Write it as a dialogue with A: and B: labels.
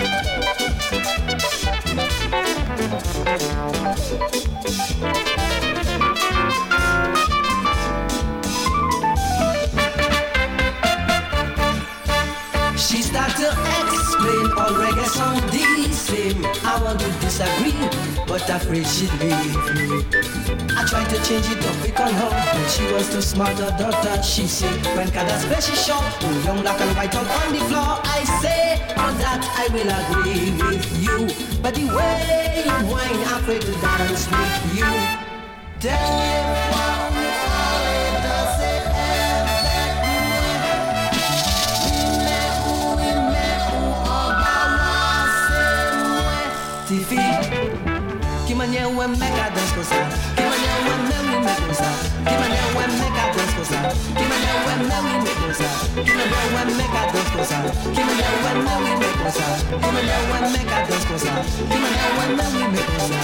A: She start to explain all reggae sound the same. I want to disagree, but afraid she'd leave me. I tried to change it up, pick on her, but she was too smart. Her daughter, she said, when Kada special shop, young black and white out on the floor. I say, on that I will agree with you, but the way you whine, I'm afraid to dance with you. Telephone, all does it TV, qui mania ou mega dance comme ça, qui mania ou même comme ça, qui mania ou mega dance comme ça, qui mania ou même comme ça, qui mania ou mega dance comme ça, qui mania ou même comme ça, qui mania ou mega dance comme ça, qui mania ou même comme ça.